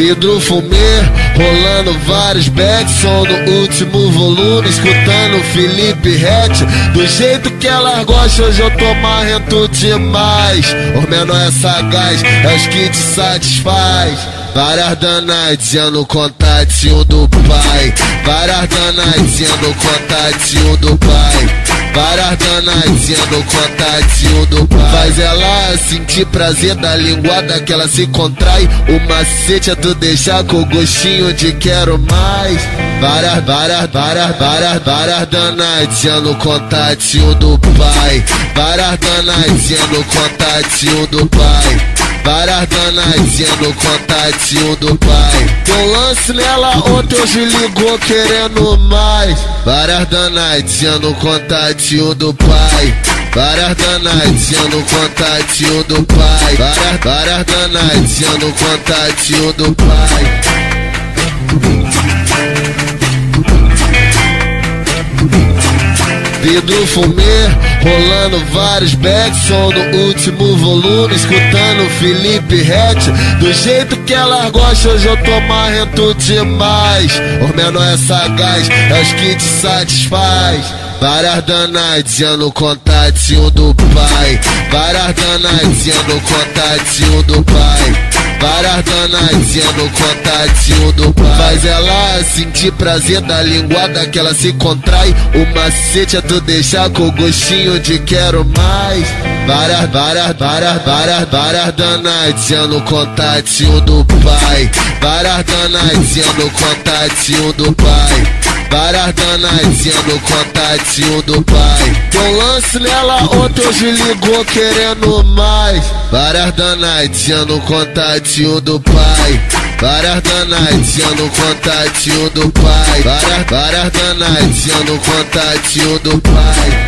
Vidro fumê, rolando vários backs, som no último volume, escutando Felipe Rett. Do jeito que elas gostam, hoje eu tô marrento demais. O menor é sagaz, é os que te satisfaz. Várias danadinhas no contatinho do pai. Várias danadinhas no contatinho do pai. Várias danadinhas no contatinho do pai. Faz ela sentir prazer da linguada que ela se contrai. O macete é tu deixar com gostinho de quero mais. Várias danadinhas no contatinho do pai. Várias danadinhas no contatinho do pai. Várias danadinhas no contatinho do pai. Teu lance nela ontem hoje ligou querendo mais. Várias danadinhas no contatinho do pai. Várias danadinhas no contatinho do pai. Várias danadinhas no contatinho do pai. Vidro fumê, rolando vários backs, som no último volume, escutando Felipe Rett. Do jeito que elas gostam, hoje eu tô marrento demais. O menor é sagaz, é os que te satisfaz. Várias danadinhas no contatinho do pai. Várias danadinhas no contatinho do pai. Várias danadinhas no contatinho do pai. Faz ela sentir prazer da linguada que ela se contrai. O macete é tu deixar com gostinho de quero mais. Várias danadinhas no contatinho do pai. Várias danadinhas no contatinho do pai. Várias danadinhas no contatinho do pai. Teu lance nela ontem hoje ligou querendo mais. Várias danadinhas no contatinho do pai. Várias danadinhas no contatinho do pai. Várias danadinhas no contatinho do pai.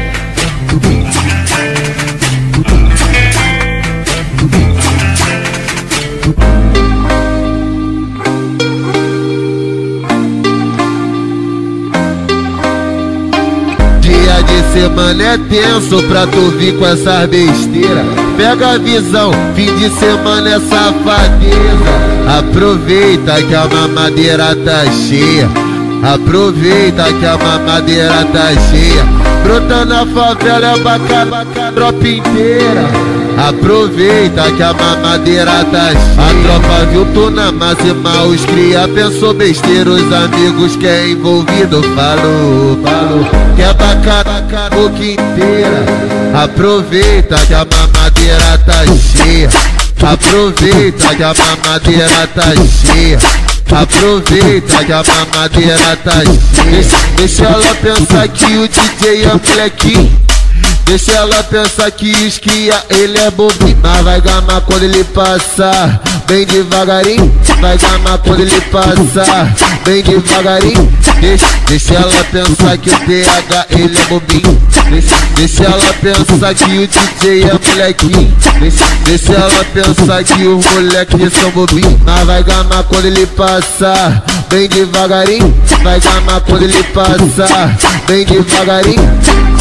Dia de semana é tenso pra tu vir com essas besteiras. Pega a visão, fim de semana é safadeza. Aproveita que a mamadeira tá cheia. Aproveita que a mamadeira tá cheia. Brota na favela é bacana, tropa inteira. Aproveita que a mamadeira tá cheia. A tropa viu tu na máxima, os cria pensou besteira. Os amigos que é envolvido falou que é bacana a boca inteira. Aproveita que a mamadeira tá cheia. Aproveita que a mamadeira tá cheia. Aproveita que a mamadeira tá cheia. Deixa ela pensar que o DJ é molequinho. Deixa ela pensar que esquia, ele é bobinho. Mas vai gamar quando ele passar bem devagarinho. Vai gamar quando ele passar bem devagarinho. Deixa ela pensar que o TH ele é bobinho. Deixa ela pensar que o DJ é molequinho. Deixa ela pensar que os moleques são bobinhos. Mas vai gamar quando ele passar bem devagarinho. Vai gamar quando ele passar bem devagarinho.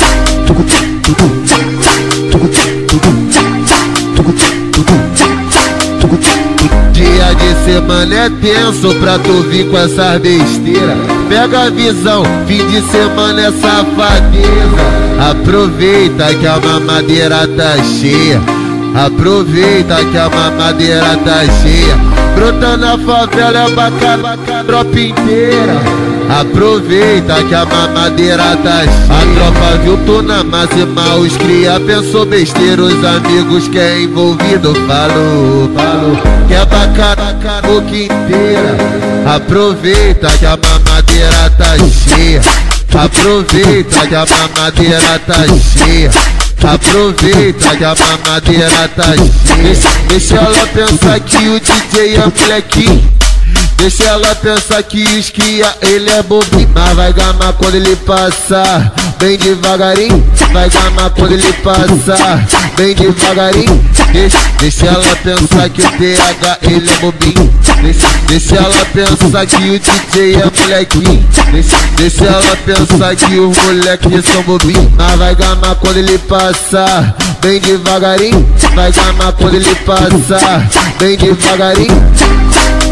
Dia de semana é tenso pra tu vir com essas besteiras. Pega a visão, fim de semana é safadeza. Aproveita que a mamadeira tá cheia. Aproveita que a mamadeira tá cheia. Brota na favela é bacana, tropa inteira. Aproveita que a mamadeira tá cheia. A tropa viu tu na máxima, os cria pensou besteira. Os amigos que é envolvido falou que é bacana a boca inteira. Aproveita que a mamadeira tá cheia. Aproveita que a mamadeira tá cheia. Aproveita que a mamadeira tá cheia. Deixa ela pensar que o DJ é molequinho. Deixa ela pensar que esquia, ele é bobinho. Mas vai gamar quando ele passar bem devagarinho. Vai gamar quando ele passar bem devagarinho. Deixa ela pensar que o TH ele é bobinho. Deixa ela pensar que o DJ é molequinho. Deixa ela pensar que os moleques são bobinhos. Mas vai gamar quando ele passar bem devagarinho. Vai gamar quando ele passar bem devagarinho.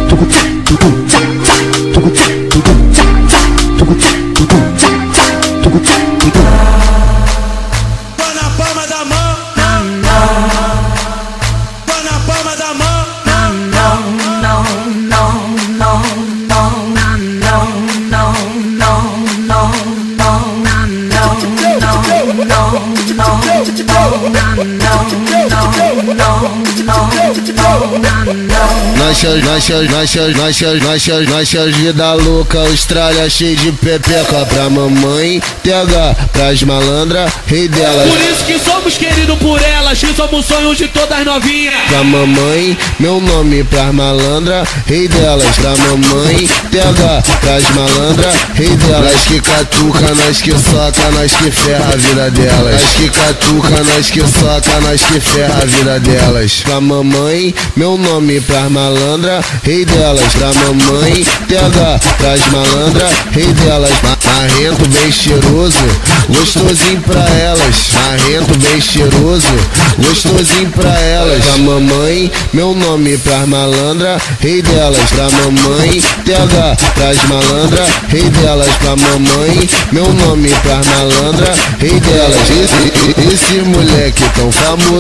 Nós vida louca, Austrália cheio de pepeca pra mamãe, TH pras malandras, rei delas. Por isso que somos queridos por elas, que somos sonhos de todas novinhas. Pra mamãe, meu nome pras malandras, rei delas. Pra mamãe, TH pras malandras, rei delas. Nós que catuca, nós que soca, nós que ferra a vida delas. Nós que catuca, nós que soca, nós que ferra a vida delas. Pra mamãe, meu nome pras malandras, rei delas. Pra mamãe, TH pras malandras, rei delas. Marrento bem cheiroso, gostosinho pra elas. Marrento bem cheiroso, gostosinho pra elas. Pra mamãe, meu nome pras malandras, rei delas. Pra mamãe, TH pras malandras, rei delas. Pra mamãe, meu nome pras malandras, rei delas. Esse moleque tão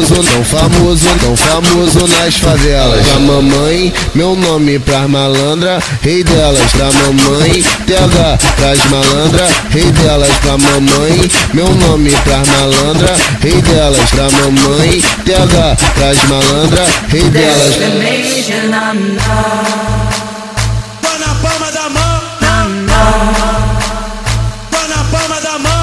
famoso nas favelas. Pra mamãe, meu nome pras malandras, rei delas. Pra mamãe, TH pras malandras, rei delas. Pra mamãe, meu nome pras malandras, rei delas. Pra mamãe, TH pras malandras, rei delas. Tô na palma da mão, tô na palma da mão.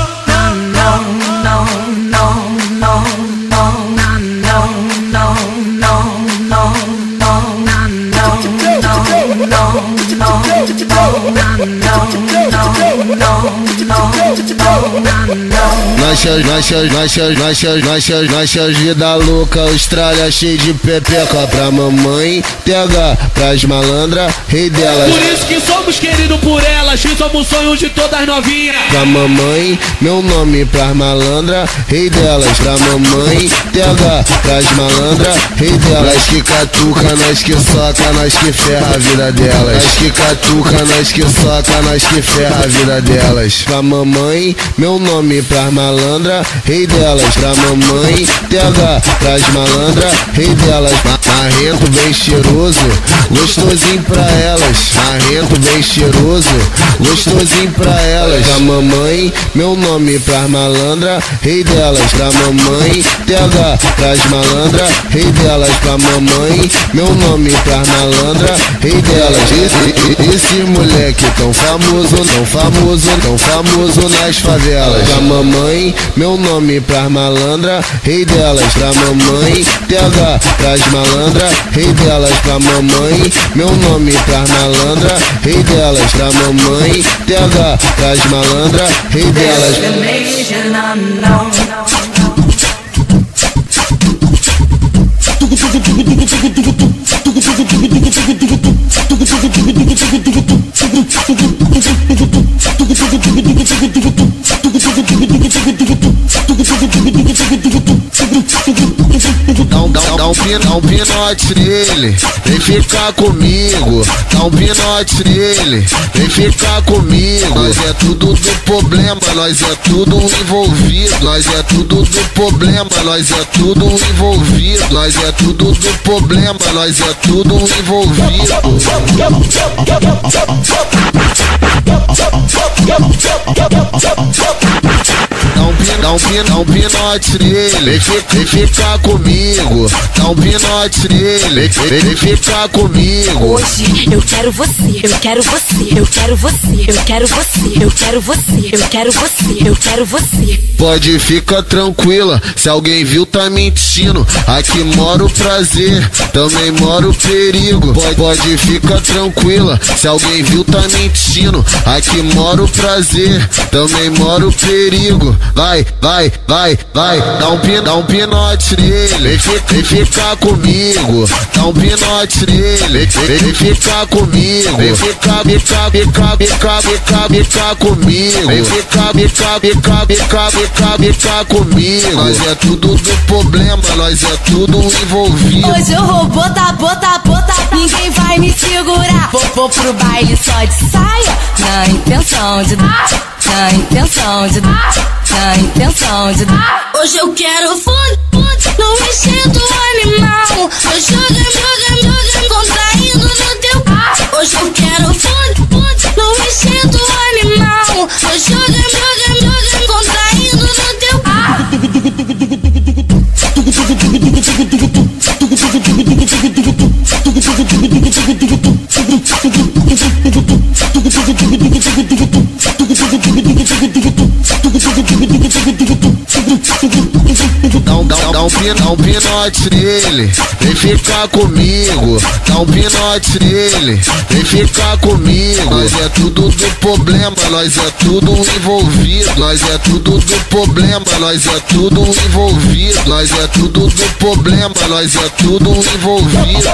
Nós vida louca, Austrália cheio de pepeca pra mamãe, TH pras malandras, rei delas. Por isso que somos queridos por elas, que somos sonhos de todas novinhas. Pra mamãe, meu nome pras malandras, rei delas. Pra mamãe, TH pras malandras, rei delas. Nós que catuca, nós que soca, nós que ferra a vida delas. Nós que catuca, nós que soca, nós que ferra a vida delas. Pra mamãe, meu nome pras malandras, rei delas. Pra mamãe, TH pras malandras, rei delas. Marrento bem cheiroso, gostosinho pra elas. Marrento bem cheiroso, gostosinho pra elas. Pra mamãe, meu nome pras malandras, rei delas. Pra mamãe, TH pras malandras, rei delas. Pra mamãe, meu nome pras malandras, rei delas. Esse moleque tão famoso nas favelas. Pra mamãe, meu nome pras malandras, rei delas. Pra mamãe, TH pras malandras, rei delas. Pra mamãe, meu nome pras malandras, rei delas. Pra mamãe, TH pras malandras, rei delas. Dá um pinote nele, vem ficar comigo. Dá um pinote nele, vem ficar comigo. Nós é tudo do problema, nós é tudo envolvido. Nós é tudo do problema, nós é tudo envolvido. Nós é tudo do problema, nós é tudo envolvido. Dá um pinote nele, vem ficar comigo. Dá um pinote nele, vem ficar comigo. Hoje eu quero você, eu quero você, eu quero você, eu quero você, eu quero você, eu quero você, eu quero você. Pode ficar tranquila, se alguém viu tá mentindo. Aqui mora o prazer, também mora o perigo. Pode ficar tranquila, se alguém viu tá mentindo. Aqui mora o prazer, também mora o perigo. dá um pinote nele, vem ficar comigo, dá um pinote nele, vem ficar comigo, vem ficar comigo, vem ficar comigo. Nós é tudo do problema, nós é tudo envolvido. Hoje eu vou botar, ninguém vai me segurar. Vou pro baile só de saia, na intenção de Hoje eu quero funk, no instinto animal. Eu joga, contraindo no teu. Hoje eu quero funk, no instinto animal. Eu joga, contraindo no teu. Dá um pinote nele, vem ficar comigo, dá um pinote nele, vem ficar comigo. Nós é tudo do problema, nós é tudo envolvido. Nós é tudo do problema, nós é tudo envolvido. Nós é tudo do problema, nós é tudo envolvido.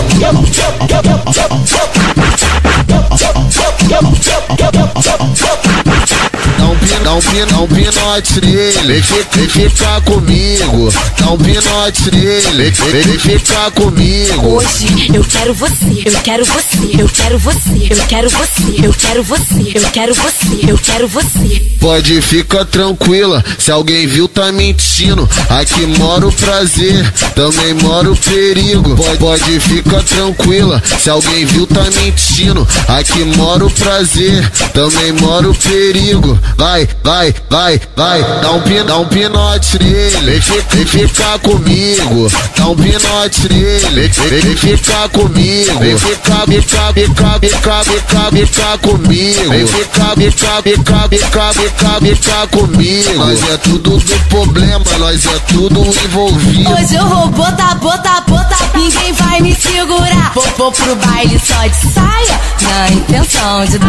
Dá um pinote nele, vem ficar comigo, dá um pinote nele, vem ficar comigo. Hoje eu quero você, eu quero você, eu quero você, eu quero você, eu quero você, eu quero você, eu quero você. Pode ficar tranquila, se alguém viu tá mentindo. Aqui mora o prazer, também mora o perigo. Pode ficar tranquila, se alguém viu tá mentindo. Aqui mora o prazer, também mora o perigo. Vai, dá um pinote nele, vem ficar comigo, dá um pinote nele, vem ficar comigo, vem ficar comigo, vem ficar comigo. Nós é tudo do problema, nós é tudo envolvido. Hoje eu vou botar, ninguém vai me segurar. Vou pro baile só de saia, na intenção de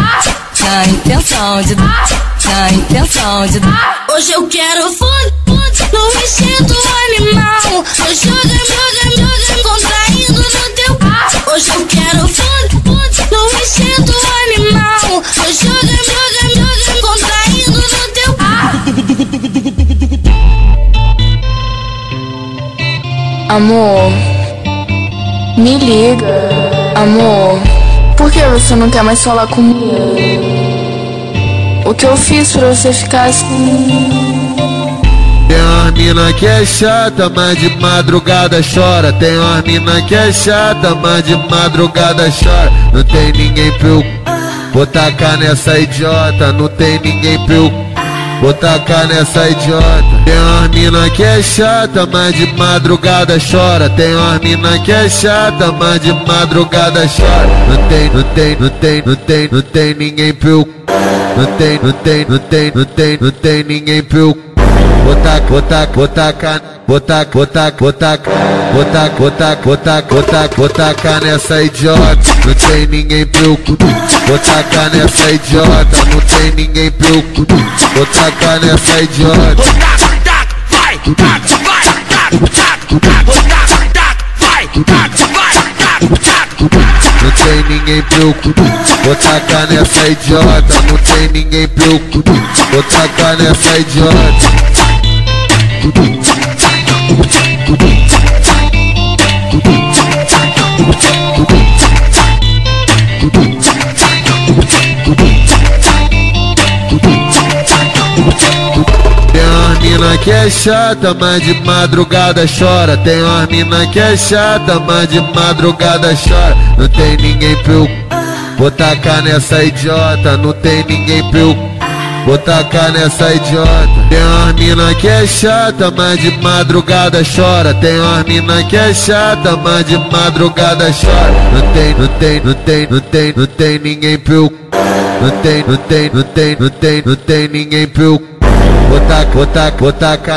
Hoje eu quero funk, no instinto animal. Eu joga, contraindo no teu. Hoje eu quero funk, no instinto animal. Eu joga, contraindo no teu. Amor, me liga. Amor, por que você não quer mais falar comigo? O que eu fiz pra você ficar assim? Tem uma mina que é chata, mas de madrugada chora. Tem uma mina que é chata, mas de madrugada chora. Não tem ninguém pra eu vou tacar nessa idiota. Não tem ninguém pra eu vou tacar nessa idiota. Tem uma mina que é chata, mas de madrugada chora. Tem uma mina que é chata, mas de madrugada chora. Não tem ninguém pra eu não tem ninguém pra eu tacar nessa idiota. Não tem ninguém pra eu tacar nessa idiota. Não tem ninguém pra eu tacar nessa idiota. Não tem ninguém pra eu tacar nessa idiota. Não tem ninguém pra eu tacar nessa idiota. Tem uma mina que é chata, mas de madrugada chora. Tem uma mina que é chata, mas de madrugada chora. Não tem ninguém pra eu vou tacar nessa idiota. Não tem ninguém pra eu vou tacar nessa idiota. Tem uma mina que é chata, mas de madrugada chora. Tem uma mina que é chata, mas de madrugada chora. Não tem ninguém pra eu não tem ninguém pra eu vou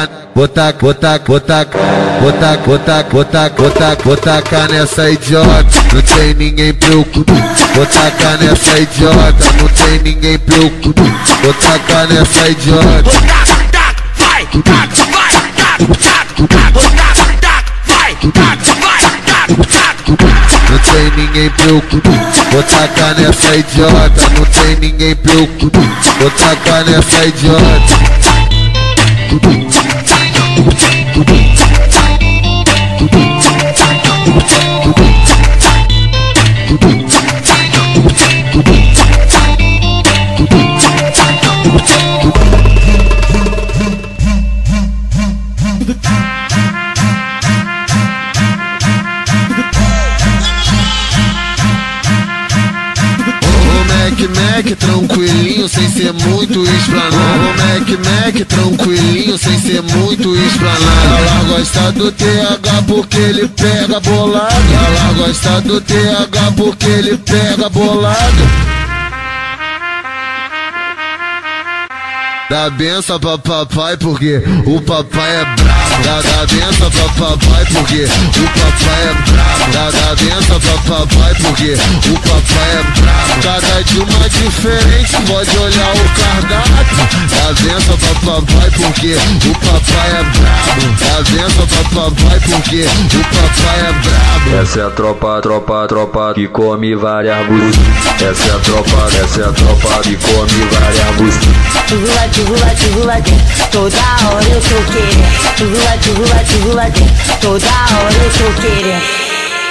tacar nessa idiota. Não tem ninguém pra eu vou tacar nessa idiota. Não tem ninguém pra eu vou tacar nessa idiota. Não tem ninguém preocupado, vou tacar nessa idiota. Não tem ninguém preocupado, vou tacar nessa idiota. Mac, tranquilinho, sem ser muito esplanado. Mac, tranquilinho, sem ser muito esplanado. Ela gosta do TH porque ele pega bolado. Ela gosta do TH porque ele pega bolado. Dá benção pra papai porque o papai é brabo. Dá benção pra papai porque o papai é brabo. Dá benção pra papai porque o papai é brabo. Cada de uma diferente, pode olhar o cardápio. Dá benção pra papai porque o papai é brabo. Dá benção pra papai porque o papai é brabo. Essa é a tropa que come várias buzinas. Essa é a tropa que come várias buzinas. Toda hora eu tô querendo. Toda hora eu tô querendo.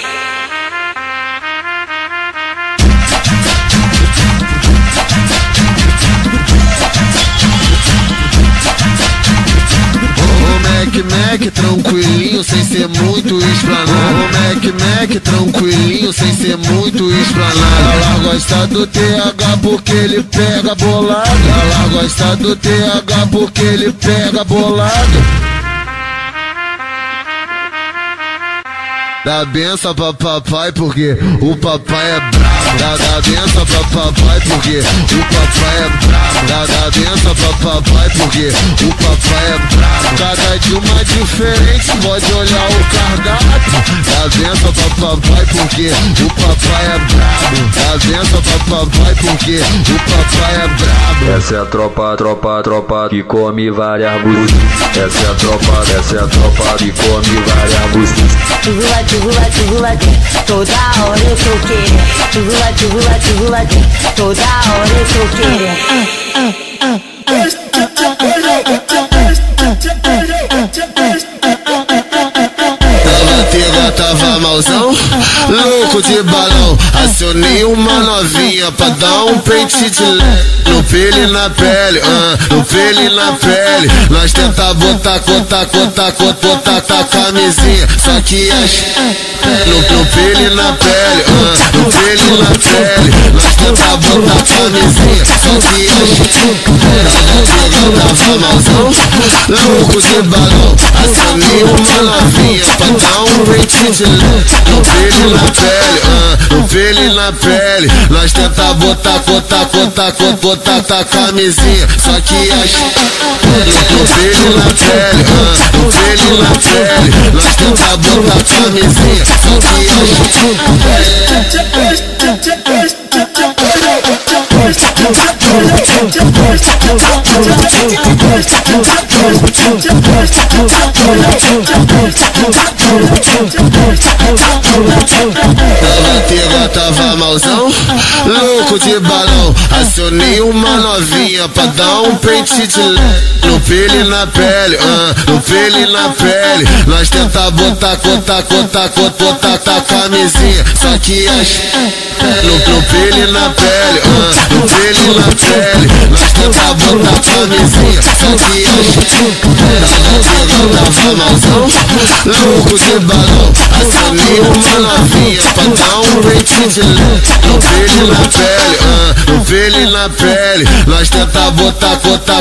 Mac, tranquilinho, sem ser muito esplanado. Mac, tranquilinho, sem ser muito esplanado. Ela gosta do TH porque ele pega bolado. Ela gosta do TH porque ele pega bolado. Dá benção pra papai porque o papai é brabo. Dá benção pra papai porque o papai é brabo. Dá benção pra papai porque o papai é brabo. Cada de uma diferente, pode olhar o cardápio. Dá benção pra papai porque o papai é brabo. Dá benção pra papai porque o papai é brabo. Essa é a tropa que come várias buzinas. Essa é a tropa que come várias buzinas. Toda hora eu tô querendo. Toda hora eu tô querendo. Tava malzão, louco de balão. Acionei uma novinha pra dar um pente de leve. No pele na pele, no pele na pele. Nós tenta botar camisinha. Só que no pele na pele, no pele na pele. Nós tenta botar camisinha. Só que tava malzão, louco de balão. Acionei uma novinha pra dar um pente de leve. No pele na pele, no pele na pele. Nós tenta botar camisinha. Só que no pele na pele, no pele na pele. Nós tenta botar camisinha. Só que tava malzão, louco de balão. Acionei uma novinha pra dar um pente de leve. No pele na pele, no pele na pele. Nós tenta botar camisinha. Só que no pele na pele, no pele na pele. Nós tenta botar camisinha. Só que tava malzão, louco de balão. Acionei uma novinha pra dar um pente de leve. No pele na pele, no pele na pele. Nós tenta botar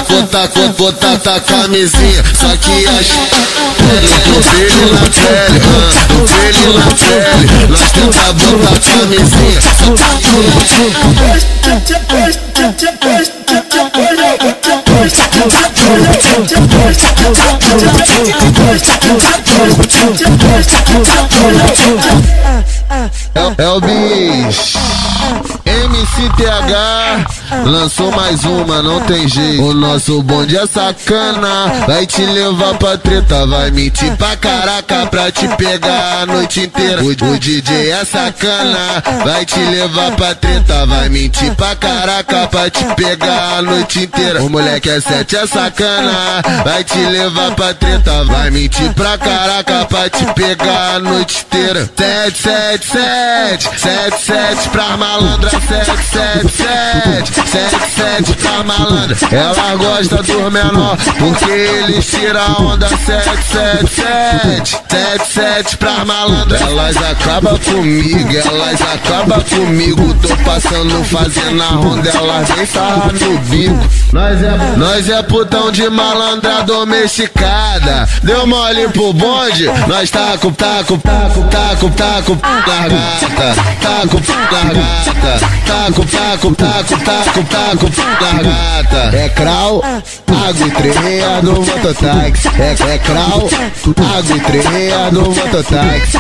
camisinha. Só que no pele na pele, no pele na pele. Nós tenta botar camisinha. É o bicho MCTH Lançou mais uma, não tem jeito. O nosso bonde é sacana, vai te levar pra treta, vai mentir pra caraca pra te pegar a noite inteira. O DJ é sacana, vai te levar pra treta, vai mentir pra caraca pra te pegar a noite inteira. O moleque é 7, é sacana, vai te levar pra treta, vai mentir pra caraca pra te pegar a noite inteira. 777, 77 pra malandra, 777, 77 pra malandra. Ela gosta dos menor, porque eles tiram onda. 777, 77 pra malandra. Elas acabam comigo, elas acabam comigo. Tô passando, fazendo a ronda, elas vem sarrar no bico. Nós é putão de malandra domesticada. Deu mole pro bonde, nós taco largata, taco largata, taco largata. É crau, água e treia no mototáxi. É crau, água e treia no mototáxi.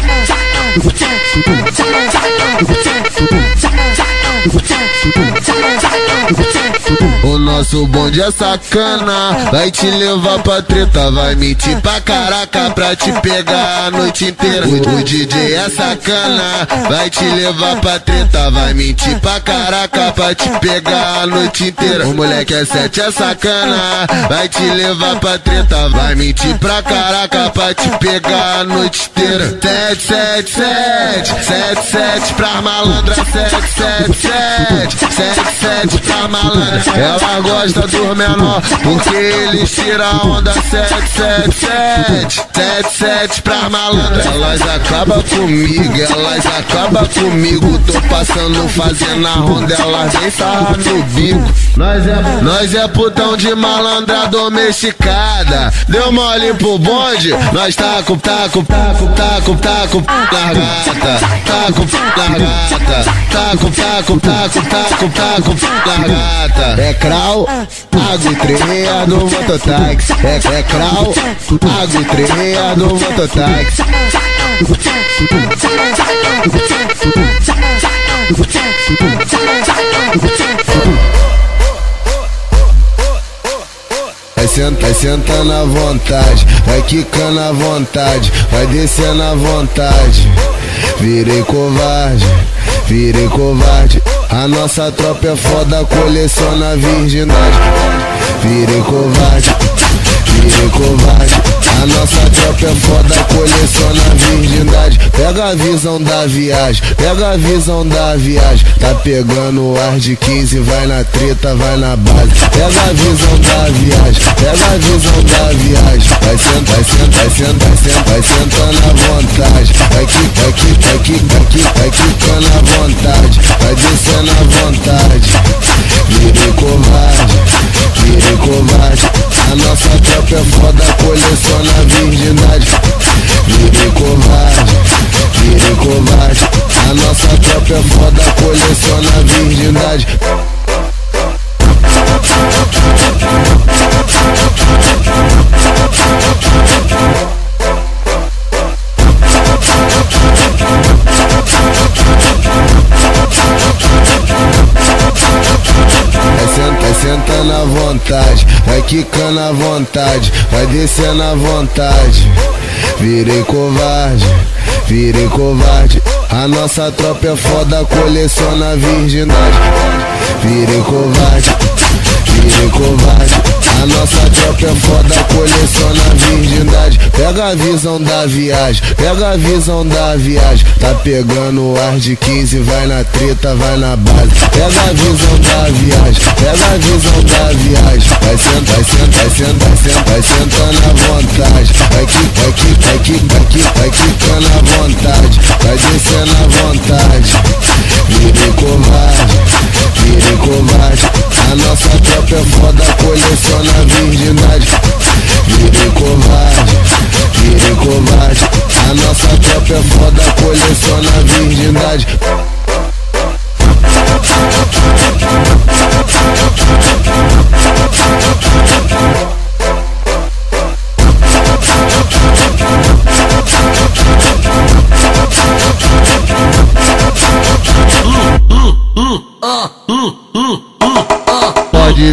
O nosso bonde é sacana, vai te levar pra treta, vai mentir pra caraca pra te pegar a noite inteira. O DJ é sacana, vai te levar pra treta, vai mentir pra caraca pra te pegar a noite inteira. O moleque é 7, é sacana, vai te levar pra treta, vai mentir pra caraca pra te pegar a noite inteira. 777, 77 pra malandra, 777, 77 pra malandra. Ela gosta dos menor, porque eles tiram onda. 777, 77 pra malandra. Elas acabam comigo, elas acabam comigo. Tô passando, fazendo a ronda, elas vem sarrar no bico. Nós é putão de malandra domesticada. Deu mole pro bonde, nós taco largata, taco largata, taco largata. É crau, água e treia no mototáxi. É crau, água e treia no mototáxi. Vai sentando à vontade, vai quicando à vontade, vai descendo à vontade. Virei covarde, virei covarde. A nossa tropa é foda, coleciona virgindade. Virei covarde, virei covarde. A nossa tropa é foda, coleciona virgindade. Pega a visão da viagem, pega a visão da viagem. Tá pegando o ar de 15, vai na treta, vai na base. Pega a visão da viagem, pega a visão da viagem. Vai sentando à vontade. Vai quicando à vontade. Vai descendo à vontade. Virei covarde, virei covarde. A nossa tropa é foda, coleciona virgindade. Virei covarde, virei covarde. A nossa tropa é foda, coleciona virgindade. Vai sentando à vontade, vai quicando à vontade, vai descendo à vontade. Virei covarde, virei covarde. A nossa tropa é foda, coleciona virgindade. Virei covarde, virei covarde. A nossa tropa é foda, coleciona virgindade. Pega a visão da viagem, pega a visão da viagem. Tá pegando o ar de 15, vai na treta, vai na base. Pega a visão da viagem, pega a visão da viagem. Vai sentando à vontade. Vai quicando à vontade. Vai descendo à vontade. Virei covarde, virei covarde. A nossa tropa é foda, coleciona virgindade. Virei covarde, virei covarde. A nossa tropa é foda, coleciona virgindade.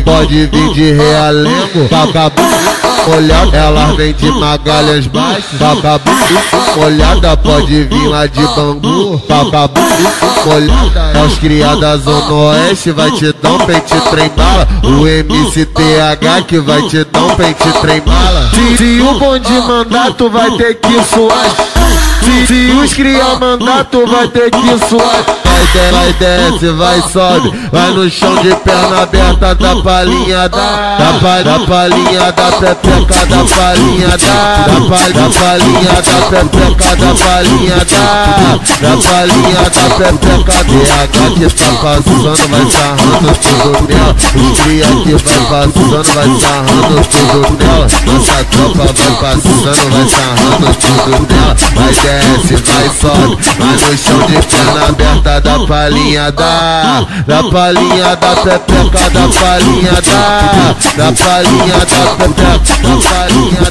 pode vir de Realengo, olhada, ela vem de Magalhães Baixas, olhada, pode vir lá de Bangu, olhada, é os criadas Zona Oeste, vai te dar um pente trem bala, o MCTH que vai te dar um pente trem bala. Se o bonde mandar, tu vai ter que suar. Se os cria mandar, tu vai ter que suar. Vai desce, vai sobe, vai no chão de perna aberta, da palhinha da palhinha da pepeca, da palhinha da palhinha da pepeca, da palhinha da palhinha da pepeca. DH que tá passando, vai sarrando tudo nela. Os cria que vai passando, vai sarrando tudo nela. Nossa tropa vai passando, vai sarrando tudo nela. Vai desce, vai sobe, vai no chão de perna aberta, da palhinha da palhinha da pepeca, da palhinha da palhinha da pepeca, da palhinha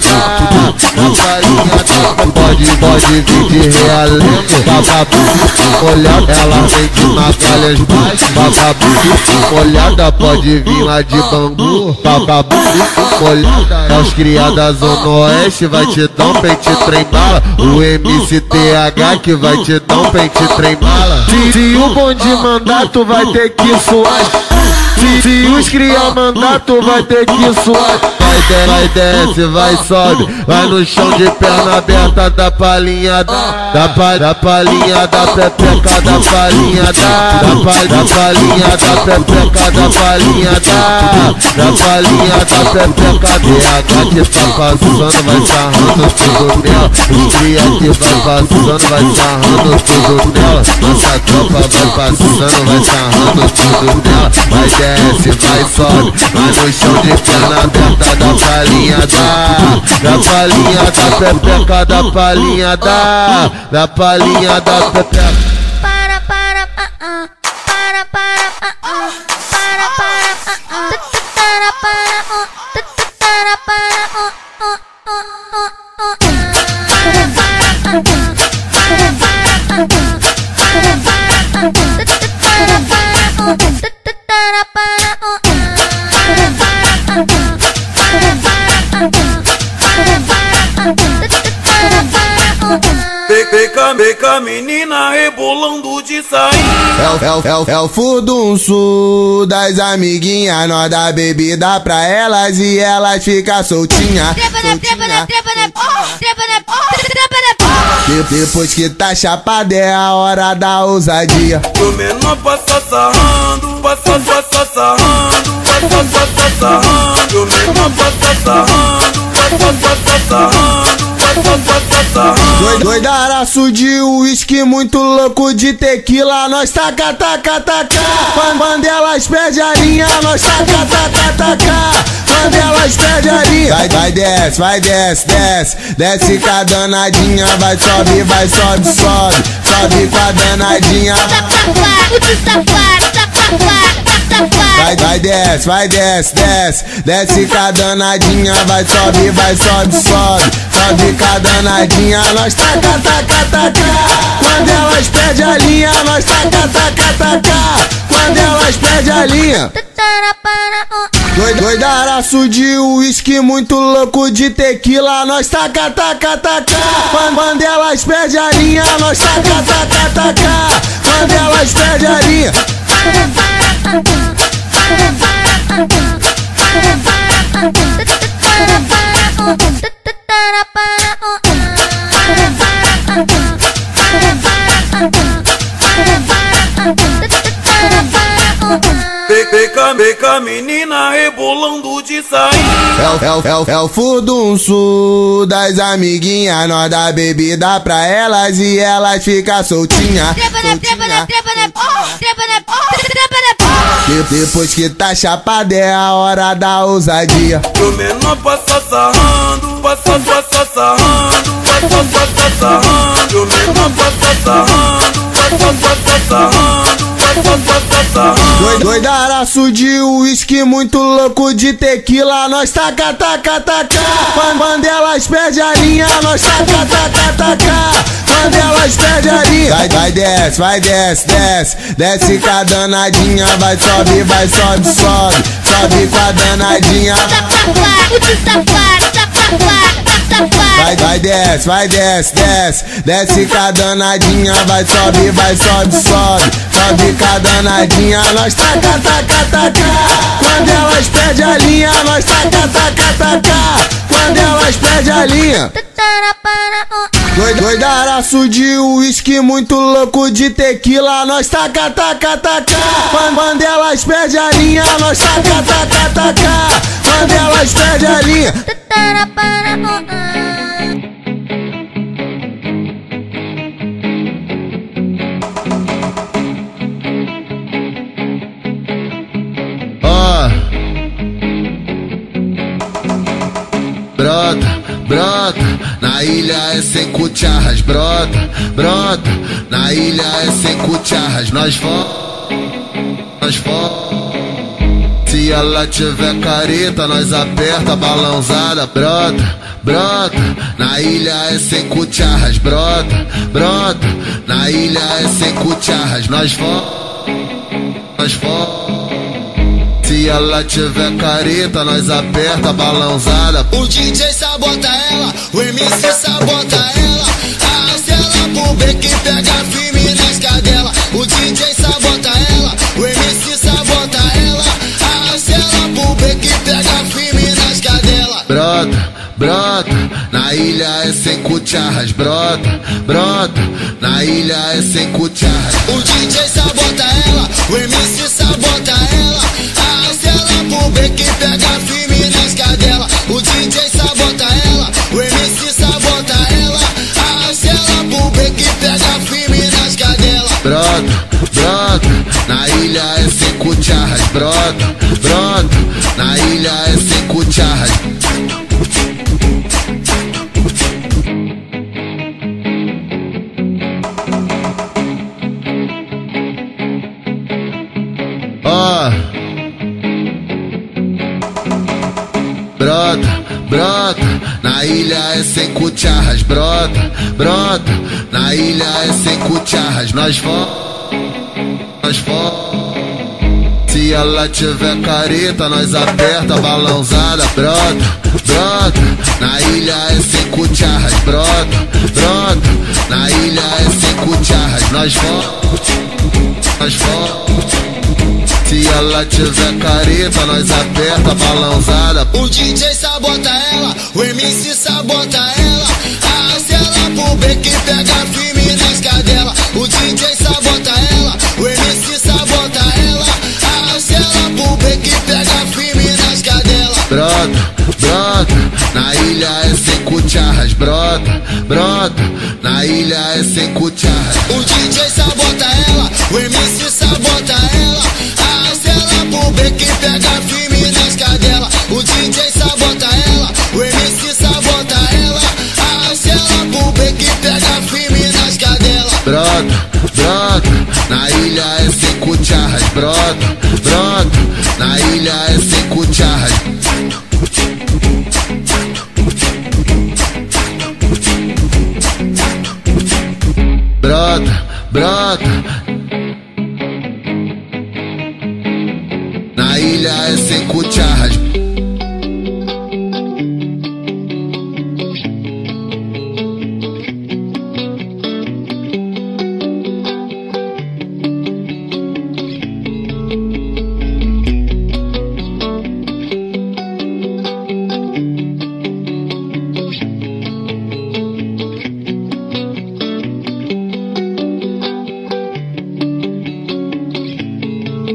da palhinha da. Pode vir de Realengo, olhada, ela vem de Magalhães Baixas, olhada, pode vir lá de Bangu, olhada, é os criadas Zona Oeste, vai te dar um pente trem bala, o MCTH que vai te dar um pente trem bala. Se o bonde mandar, tu vai ter que suar. Se os cria mandar, tu vai ter que suar. Vai desce, vai sobe, vai no chão de perna aberta, da palhinha da palhinha da pepeca, da palhinha da palhinha da pepeca, da palhinha da palhinha da pepeca. DH que tá passando, vai sarrando tudo nela. Os cria que vai passando, vai sarrando tudo nela. Nossa tropa vai passando, vai sarrando tudo nela. Vai desce, vai sobe, vai no chão de perna aberta, da palhinha da palhinha da pepeca, da palhinha da palhinha da pepeca. Peca menina rebolando de sair. É o furdunço das amiguinhas, nós dá bebida pra elas e elas ficam soltinha. Depois que tá chapada é a hora da ousadia. O menor passa sarrando, passa sarrando, passa sarrando. O menor passa sarrando, passa sarrando. Doidaraço de uísque, muito louco de tequila, nós taca. Quando elas perdem a linha, nós taca. Quando elas perdem a linha, vai desce com a danadinha, vai sobe, sobe com a danadinha. Vai desce com a danadinha, vai sobe, sobe com a danadinha, nós taca. Quando elas perdem a linha, nós taca. Quando elas perdem a linha. Doidaraço de uísque, muito louco de tequila, nós taca. Quando elas perdem a linha, nós taca. Quando elas perdem a linha. Peca menina rebolando de sair. É o furdunço das amiguinhas, nós dá bebida pra elas e elas ficam soltinha. Depois que tá chapada é a hora da ousadia. O menor passa sarrando, passa sarrando, passa sarrando. O menor passa sarrando, passa sarrando. Doidaraço de uísque, muito louco de tequila, nós taca, taca, taca. Quando elas perdem a linha, nós taca, taca, taca. Quando elas perdem a linha, vai desce, vai desce, desce. Desce com a danadinha, vai sobe, sobe. Sobe com a danadinha. Vai desce, desce. Desce com a danadinha, vai sobe, sobe. Sobe com a danadinha, nós taca, taca, taca. Quando elas perdem a linha, nós taca, taca, taca. Quando elas perdem a linha. Doidaraço de uísque, muito louco de tequila, nós taca, taca, taca. Quando elas perdem a linha, nós taca, taca, taca. Quando elas perdem a linha. Brota, na ilha é sem cucharras, brota, na ilha é sem cucharras, nós se ela tiver careta, nós aperta a balãozada, brota, na ilha é sem cucharras, brota, na ilha é sem cucharras, nós se ela tiver careta, nós aperta a balãozada. O DJ sabota ela, o MC sabota ela. Arrasta ela pro beco e pega firme nas cadelas. O DJ sabota ela, o MC sabota ela. Arrasta ela pro beco e pega firme nas cadelas. Brota, na ilha é sem cucharras, brota, na ilha é sem cucharras. O DJ sabota ela, o MC sabota ela. Arrasta ela pro beco e pega firme nas cadelas. O DJ sabota ela, o MC sabota ela. Arrasta ela pro beco e pega firme nas cadelas. Brota, na ilha é sem cucharras, brota, na ilha é sem cucharras. Brota, na ilha é sem cucharras, brota, na ilha é sem cucharras, nós se ela tiver careta, nós aperta a balãozada, brota, na ilha é sem cucharras, brota, na ilha é sem cucharras, nós se ela tiver careta, nós aperta a balãozada. O DJ sabota ela, o MC sabota ela. Arrasta ela pro beco e pega firme nas cadelas. O DJ sabota ela, o MC sabota ela. Arrasta ela pro beco e pega firme nas cadelas. Brota, na ilha é sem cucharras, brota, na ilha é sem cucharras. O DJ sabota ela, o MC sabota ela. Arrasta ela pro beco e pega firme nas cadelas. O DJ sabota ela, o MC sabota ela. Arrasta ela pro beco e pega firme nas cadelas. Brota, na ilha é sem cucharras, brota, na ilha é sem cucharras. Brota, na ilha é sem cucharras.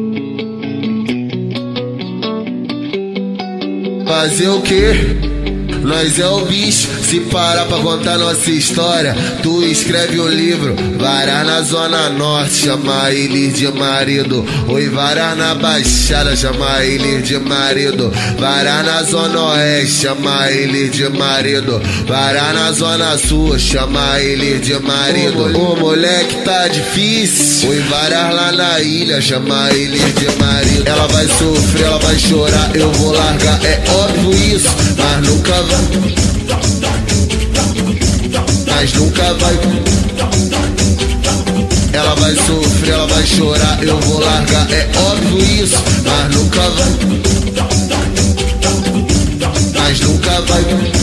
Fazer o quê? nós é o bicho. Se parar pra contar nossa história, tu escreve um livro. Varar na zona norte, chama ele de marido. Oi, varar na baixada, chama ele de marido. Varar na zona oeste, chama ele de marido. Varar na zona sul, chama ele de marido. O moleque tá difícil. Oi, varar lá na ilha, chama ele de marido. Ela vai sofrer, ela vai chorar, eu vou largar, é óbvio isso, mas nunca vai. Mas nunca vai. Ela vai sofrer, ela vai chorar, eu vou largar, é óbvio isso, mas nunca vai. Mas nunca vai.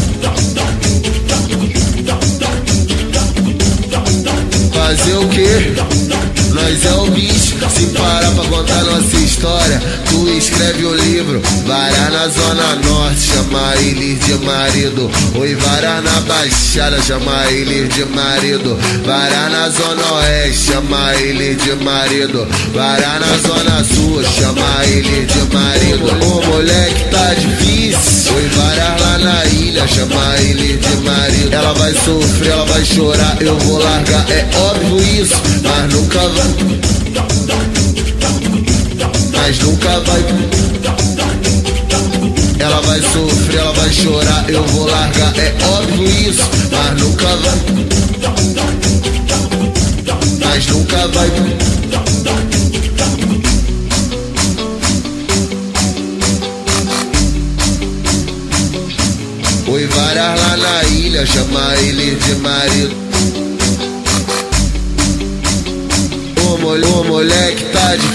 Fazer o quê? Nós é o bicho. Se parar pra contar nossa história, tu escreve um livro. Varar na zona norte, chama ele de marido. Oi, varar na baixada, chama ele de marido. Varar na zona oeste, chama ele de marido. Varar na zona sul, chama ele de marido. O moleque tá difícil. Oi, varar lá na ilha, chama ele de marido. Ela vai sofrer, ela vai chorar, eu vou largar, é óbvio isso, mas nunca vai. Mas nunca vai. Ela vai sofrer, ela vai chorar, eu vou largar, é óbvio isso, mas nunca vai. Mas nunca vai. Oi, varar lá na ilha, chama ele de marido. O moleque tá de